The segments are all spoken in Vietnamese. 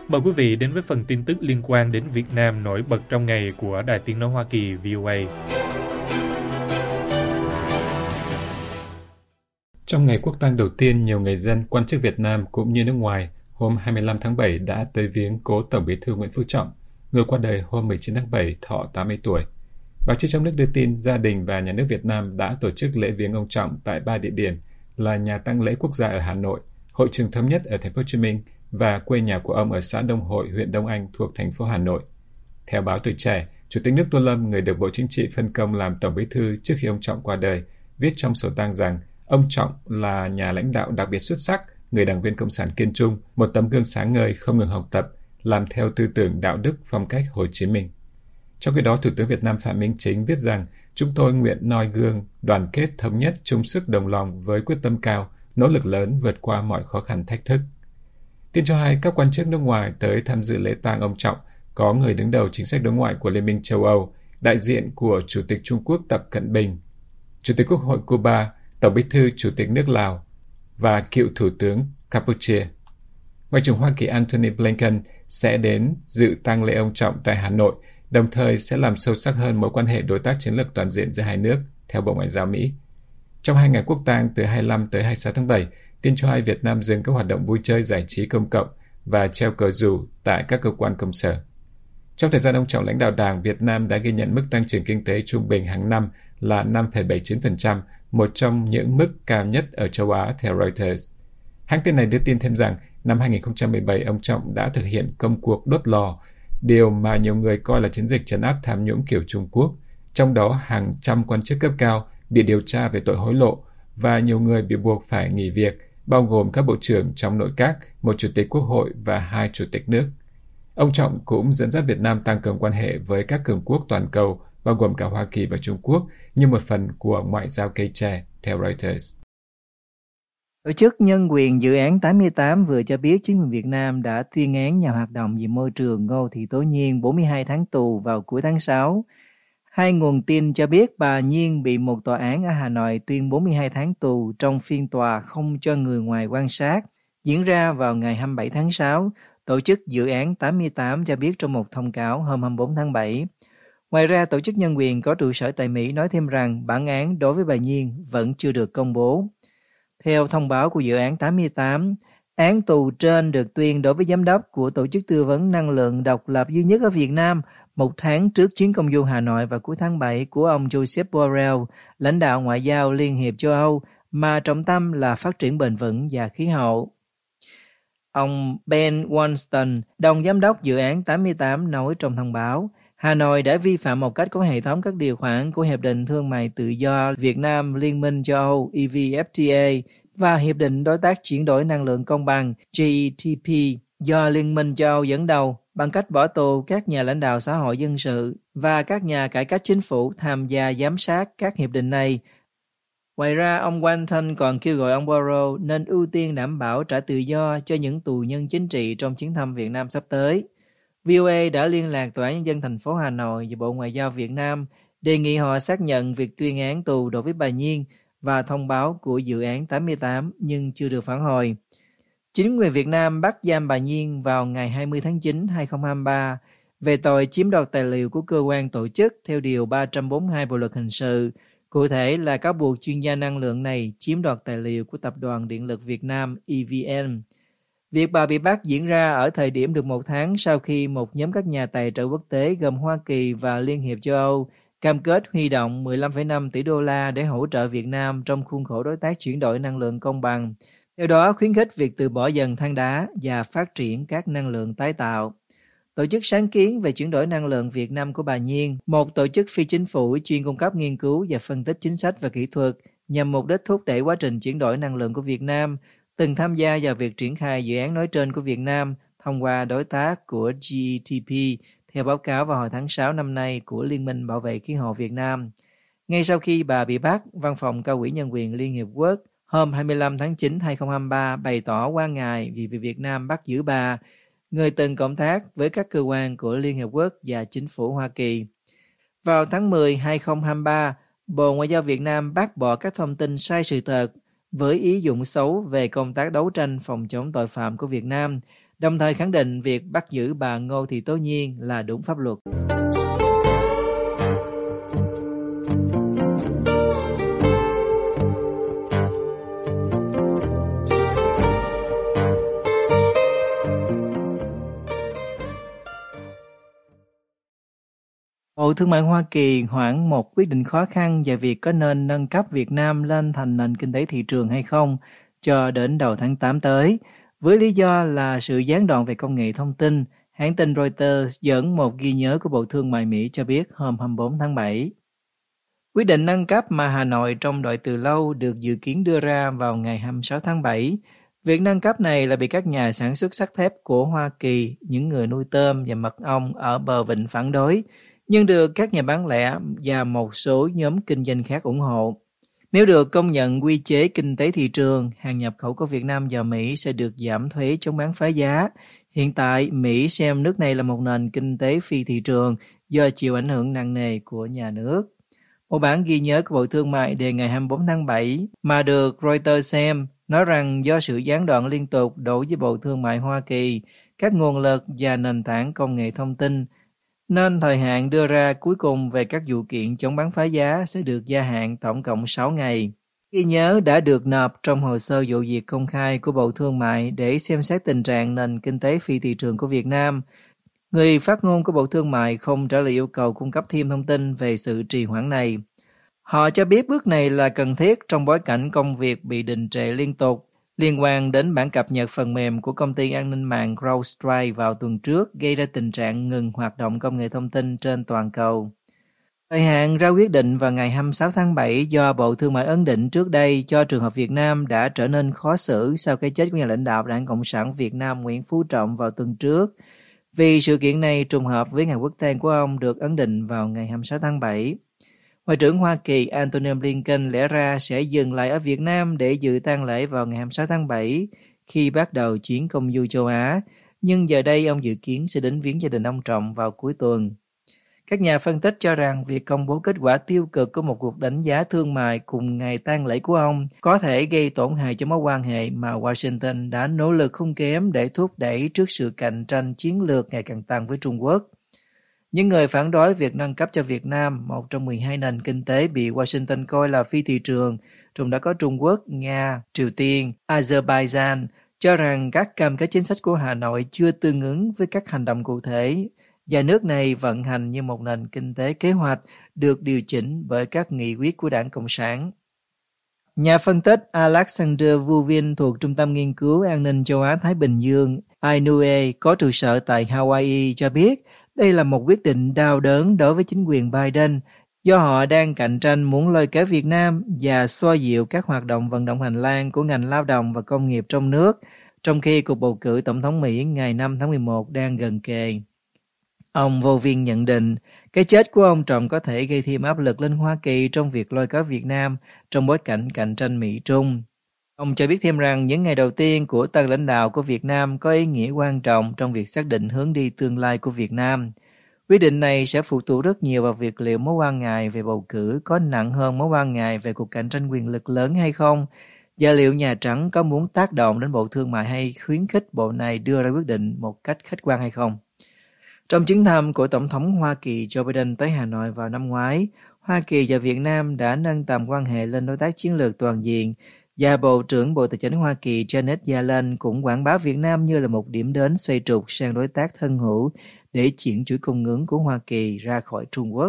Mời quý vị đến với phần tin tức liên quan đến Việt Nam nổi bật trong ngày của Đài Tiếng nói Hoa Kỳ VOA. Trong ngày quốc tang đầu tiên, nhiều người dân, quan chức Việt Nam cũng như nước ngoài hôm 25 tháng 7 đã tới viếng cố Tổng Bí thư Nguyễn Phú Trọng, người qua đời hôm 19 tháng 7 thọ 80 tuổi. Báo chí trong nước đưa tin gia đình và nhà nước Việt Nam đã tổ chức lễ viếng ông Trọng tại 3 địa điểm là nhà tang lễ quốc gia ở Hà Nội, hội trường Thống Nhất ở Thành phố Hồ Chí Minh và quê nhà của ông ở xã Đông Hội, huyện Đông Anh thuộc thành phố Hà Nội. Theo báo Tuổi Trẻ, Chủ tịch nước Tô Lâm, người được Bộ Chính trị phân công làm Tổng Bí thư trước khi ông Trọng qua đời, viết trong sổ tang rằng ông Trọng là nhà lãnh đạo đặc biệt xuất sắc, người đảng viên cộng sản kiên trung, một tấm gương sáng ngời không ngừng học tập, làm theo tư tưởng đạo đức phong cách Hồ Chí Minh. Trong khi đó, Thủ tướng Việt Nam Phạm Minh Chính viết rằng chúng tôi nguyện noi gương, đoàn kết thống nhất chung sức đồng lòng với quyết tâm cao, nỗ lực lớn vượt qua mọi khó khăn thách thức. Tin cho hay các quan chức nước ngoài tới tham dự lễ tang ông Trọng có người đứng đầu chính sách đối ngoại của Liên minh châu Âu, đại diện của Chủ tịch Trung Quốc Tập Cận Bình, Chủ tịch Quốc hội Cuba, Tổng Bí thư Chủ tịch nước Lào và cựu Thủ tướng Campuchia. Ngoại trưởng Hoa Kỳ Antony Blinken sẽ đến dự tang lễ ông Trọng tại Hà Nội, đồng thời sẽ làm sâu sắc hơn mối quan hệ đối tác chiến lược toàn diện giữa hai nước, theo Bộ Ngoại giao Mỹ. Trong 2 ngày quốc tang từ 25 tới 26 tháng 7, tin cho hay Việt Nam dừng các hoạt động vui chơi giải trí công cộng và treo cờ rủ tại các cơ quan công sở. Trong thời gian ông Trọng lãnh đạo Đảng, Việt Nam đã ghi nhận mức tăng trưởng kinh tế trung bình hàng năm là 5,79%, một trong những mức cao nhất ở châu Á theo Reuters. Hãng tin này đưa tin thêm rằng năm 2017 ông Trọng đã thực hiện công cuộc đốt lò, điều mà nhiều người coi là chiến dịch trấn áp tham nhũng kiểu Trung Quốc, trong đó hàng trăm quan chức cấp cao bị điều tra về tội hối lộ và nhiều người bị buộc phải nghỉ việc, bao gồm các bộ trưởng trong nội các, một chủ tịch quốc hội và 2 chủ tịch nước. Ông Trọng cũng dẫn dắt Việt Nam tăng cường quan hệ với các cường quốc toàn cầu, bao gồm cả Hoa Kỳ và Trung Quốc, như một phần của ngoại giao cây tre, theo Reuters. Tổ chức Nhân quyền Dự án 88 vừa cho biết chính quyền Việt Nam đã tuyên án nhà hoạt động vì môi trường Ngô Thị Tố Nhiên 42 tháng tù vào cuối tháng 6. Hai nguồn tin cho biết bà Nhiên bị một tòa án ở Hà Nội tuyên 42 tháng tù trong phiên tòa không cho người ngoài quan sát, diễn ra vào ngày 27 tháng 6, Tổ chức Dự án 88 cho biết trong một thông cáo hôm 24 tháng 7. Ngoài ra, Tổ chức Nhân quyền có trụ sở tại Mỹ nói thêm rằng bản án đối với bà Nhiên vẫn chưa được công bố. Theo thông báo của Dự án 88, án tù trên được tuyên đối với giám đốc của Tổ chức Tư vấn Năng lượng độc lập duy nhất ở Việt Nam 1 tháng trước chuyến công du Hà Nội vào cuối tháng 7 của ông Josep Borrell, lãnh đạo ngoại giao Liên hiệp châu Âu, mà trọng tâm là phát triển bền vững và khí hậu. Ông Ben Wanston, đồng giám đốc Dự án 88, nói trong thông báo, Hà Nội đã vi phạm một cách có hệ thống các điều khoản của Hiệp định Thương mại Tự do Việt Nam Liên minh châu Âu EVFTA và Hiệp định Đối tác Chuyển đổi Năng lượng Công bằng GETP do Liên minh châu Âu dẫn đầu bằng cách bỏ tù các nhà lãnh đạo xã hội dân sự và các nhà cải cách chính phủ tham gia giám sát các hiệp định này. Ngoài ra, ông Walton còn kêu gọi ông Borrell nên ưu tiên đảm bảo trả tự do cho những tù nhân chính trị trong chuyến thăm Việt Nam sắp tới. VOA đã liên lạc Tòa án Nhân dân thành phố Hà Nội và Bộ Ngoại giao Việt Nam đề nghị họ xác nhận việc tuyên án tù đối với bà Nhiên và thông báo của Dự án 88 nhưng chưa được phản hồi. Chính quyền Việt Nam bắt giam bà Nhiên vào ngày 20 tháng 9, 2023 về tội chiếm đoạt tài liệu của cơ quan tổ chức theo Điều 342 Bộ Luật Hình sự. Cụ thể là cáo buộc chuyên gia năng lượng này chiếm đoạt tài liệu của Tập đoàn Điện lực Việt Nam EVN. Việc bà bị bắt diễn ra ở thời điểm được 1 tháng sau khi một nhóm các nhà tài trợ quốc tế gồm Hoa Kỳ và Liên hiệp châu Âu cam kết huy động 15,5 tỷ đô la để hỗ trợ Việt Nam trong khuôn khổ đối tác chuyển đổi năng lượng công bằng. Theo đó, khuyến khích việc từ bỏ dần than đá và phát triển các năng lượng tái tạo. Tổ chức Sáng kiến về chuyển đổi năng lượng Việt Nam của bà Nhiên, một tổ chức phi chính phủ chuyên cung cấp nghiên cứu và phân tích chính sách và kỹ thuật nhằm mục đích thúc đẩy quá trình chuyển đổi năng lượng của Việt Nam, từng tham gia vào việc triển khai dự án nói trên của Việt Nam thông qua đối tác của GETP, theo báo cáo vào hồi tháng 6 năm nay của Liên minh Bảo vệ khí hậu Việt Nam. Ngay sau khi bà bị bắt, Văn phòng Cao ủy Nhân quyền Liên Hiệp Quốc hôm 25 tháng 9, 2023 bày tỏ quan ngại vì Việt Nam bắt giữ bà, người từng cộng tác với các cơ quan của Liên Hiệp Quốc và chính phủ Hoa Kỳ. Vào tháng 10, 2023, Bộ Ngoại giao Việt Nam bác bỏ các thông tin sai sự thật với ý dụng xấu về công tác đấu tranh phòng chống tội phạm của Việt Nam, đồng thời khẳng định việc bắt giữ bà Ngô Thị Tố Nhiên là đúng pháp luật. Bộ Thương mại Hoa Kỳ hoãn một quyết định khó khăn về việc có nên nâng cấp Việt Nam lên thành nền kinh tế thị trường hay không cho đến đầu tháng 8 tới, với lý do là sự gián đoạn về công nghệ thông tin. Hãng tin Reuters dẫn một ghi nhớ của Bộ Thương mại Mỹ cho biết hôm 24 tháng 7. Quyết định nâng cấp mà Hà Nội trông đợi từ lâu được dự kiến đưa ra vào ngày 26 tháng 7. Việc nâng cấp này là bị các nhà sản xuất sắt thép của Hoa Kỳ, những người nuôi tôm và mật ong ở bờ vịnh phản đối, nhưng được các nhà bán lẻ và một số nhóm kinh doanh khác ủng hộ. Nếu được công nhận quy chế kinh tế thị trường, hàng nhập khẩu của Việt Nam vào Mỹ sẽ được giảm thuế chống bán phá giá. Hiện tại, Mỹ xem nước này là một nền kinh tế phi thị trường do chịu ảnh hưởng nặng nề của nhà nước. Một bản ghi nhớ của Bộ Thương mại đề ngày 24 tháng 7 mà được Reuters xem nói rằng do sự gián đoạn liên tục đổ với Bộ Thương mại Hoa Kỳ, các nguồn lực và nền tảng công nghệ thông tin, nên thời hạn đưa ra cuối cùng về các vụ kiện chống bán phá giá sẽ được gia hạn tổng cộng 6 ngày. Ghi nhớ đã được nộp trong hồ sơ vụ việc công khai của Bộ Thương mại để xem xét tình trạng nền kinh tế phi thị trường của Việt Nam. Người phát ngôn của Bộ Thương mại không trả lời yêu cầu cung cấp thêm thông tin về sự trì hoãn này. Họ cho biết bước này là cần thiết trong bối cảnh công việc bị đình trệ liên tục liên quan đến bản cập nhật phần mềm của công ty an ninh mạng CrowdStrike vào tuần trước, gây ra tình trạng ngừng hoạt động công nghệ thông tin trên toàn cầu. Thời hạn ra quyết định vào ngày 26 tháng 7 do Bộ Thương mại ấn định trước đây cho trường hợp Việt Nam đã trở nên khó xử sau cái chết của nhà lãnh đạo Đảng Cộng sản Việt Nam Nguyễn Phú Trọng vào tuần trước. Vì sự kiện này trùng hợp với ngày quốc tang của ông được ấn định vào ngày 26 tháng 7. Ngoại trưởng Hoa Kỳ Antony Blinken lẽ ra sẽ dừng lại ở Việt Nam để dự tang lễ vào ngày 26 tháng 7 khi bắt đầu chuyến công du châu Á, nhưng giờ đây ông dự kiến sẽ đến viếng gia đình ông Trọng vào cuối tuần. Các nhà phân tích cho rằng việc công bố kết quả tiêu cực của một cuộc đánh giá thương mại cùng ngày tang lễ của ông có thể gây tổn hại cho mối quan hệ mà Washington đã nỗ lực không kém để thúc đẩy trước sự cạnh tranh chiến lược ngày càng tăng với Trung Quốc. Những người phản đối việc nâng cấp cho Việt Nam, một trong 12 nền kinh tế bị Washington coi là phi thị trường, trong đó có Trung Quốc, Nga, Triều Tiên, Azerbaijan, cho rằng các cam kết chính sách của Hà Nội chưa tương ứng với các hành động cụ thể, và nước này vận hành như một nền kinh tế kế hoạch được điều chỉnh bởi các nghị quyết của Đảng Cộng sản. Nhà phân tích Alexander Vuvin thuộc Trung tâm Nghiên cứu An ninh châu Á-Thái Bình Dương, INUE, có trụ sở tại Hawaii cho biết, đây là một quyết định đau đớn đối với chính quyền Biden do họ đang cạnh tranh muốn lôi kéo Việt Nam và xoa dịu các hoạt động vận động hành lang của ngành lao động và công nghiệp trong nước, trong khi cuộc bầu cử tổng thống Mỹ ngày 5 tháng 11 đang gần kề. Ông Vô Viên nhận định, cái chết của ông Trọng có thể gây thêm áp lực lên Hoa Kỳ trong việc lôi kéo Việt Nam trong bối cảnh cạnh tranh Mỹ-Trung. Ông cho biết thêm rằng những ngày đầu tiên của tân lãnh đạo của Việt Nam có ý nghĩa quan trọng trong việc xác định hướng đi tương lai của Việt Nam. Quyết định này sẽ phụ thuộc rất nhiều vào việc liệu mối quan ngại về bầu cử có nặng hơn mối quan ngại về cuộc cạnh tranh quyền lực lớn hay không, và liệu Nhà Trắng có muốn tác động đến Bộ Thương mại hay khuyến khích bộ này đưa ra quyết định một cách khách quan hay không. Trong chuyến thăm của Tổng thống Hoa Kỳ Joe Biden tới Hà Nội vào năm ngoái, Hoa Kỳ và Việt Nam đã nâng tầm quan hệ lên đối tác chiến lược toàn diện, và Bộ trưởng Bộ Tài chính Hoa Kỳ Janet Yellen cũng quảng bá Việt Nam như là một điểm đến xoay trục sang đối tác thân hữu để chuyển chuỗi cung ứng của Hoa Kỳ ra khỏi Trung Quốc.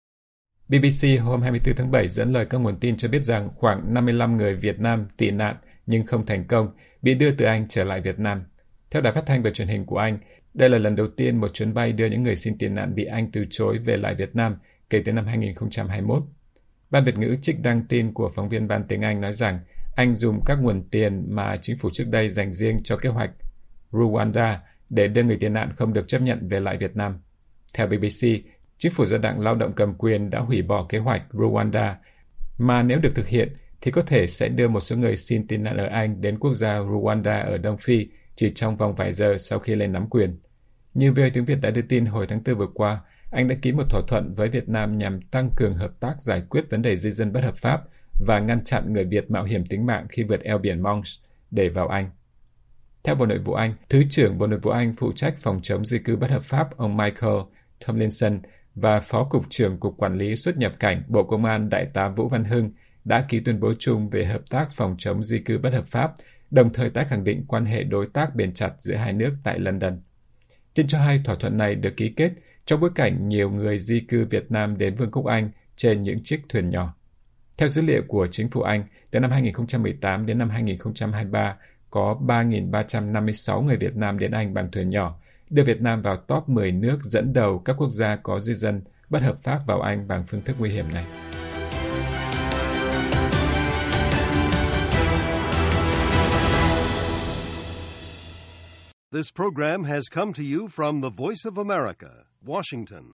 BBC hôm 24 tháng 7 dẫn lời các nguồn tin cho biết rằng khoảng 55 người Việt Nam tị nạn nhưng không thành công bị đưa từ Anh trở lại Việt Nam. Theo đài phát thanh và truyền hình của Anh, đây là lần đầu tiên một chuyến bay đưa những người xin tị nạn bị Anh từ chối về lại Việt Nam kể từ năm 2021. Ban Việt ngữ trích đăng tin của phóng viên Ban tiếng Anh nói rằng Anh dùng các nguồn tiền mà chính phủ trước đây dành riêng cho kế hoạch Rwanda để đưa người tị nạn không được chấp nhận về lại Việt Nam. Theo BBC, chính phủ do Đảng Lao động cầm quyền đã hủy bỏ kế hoạch Rwanda, mà nếu được thực hiện thì có thể sẽ đưa một số người xin tị nạn ở Anh đến quốc gia Rwanda ở Đông Phi chỉ trong vòng vài giờ sau khi lên nắm quyền. Như VOA tiếng Việt đã đưa tin hồi tháng 4 vừa qua, Anh đã ký một thỏa thuận với Việt Nam nhằm tăng cường hợp tác giải quyết vấn đề di dân bất hợp pháp và ngăn chặn người Việt mạo hiểm tính mạng khi vượt eo biển Manche để vào Anh. Theo Bộ Nội vụ Anh, Thứ trưởng Bộ Nội vụ Anh phụ trách phòng chống di cư bất hợp pháp ông Michael Tomlinson và Phó Cục trưởng Cục Quản lý xuất nhập cảnh Bộ Công an Đại tá Vũ Văn Hưng đã ký tuyên bố chung về hợp tác phòng chống di cư bất hợp pháp, đồng thời tái khẳng định quan hệ đối tác bền chặt giữa hai nước tại London. Tin cho hay thỏa thuận này được ký kết trong bối cảnh nhiều người di cư Việt Nam đến Vương quốc Anh trên những chiếc thuyền nhỏ. Theo dữ liệu của chính phủ Anh, từ năm 2018 đến năm 2023, có 3.356 người Việt Nam đến Anh bằng thuyền nhỏ, đưa Việt Nam vào top 10 nước dẫn đầu các quốc gia có di dân bất hợp pháp vào Anh bằng phương thức nguy hiểm này. This program has come to you from the Voice of America, Washington.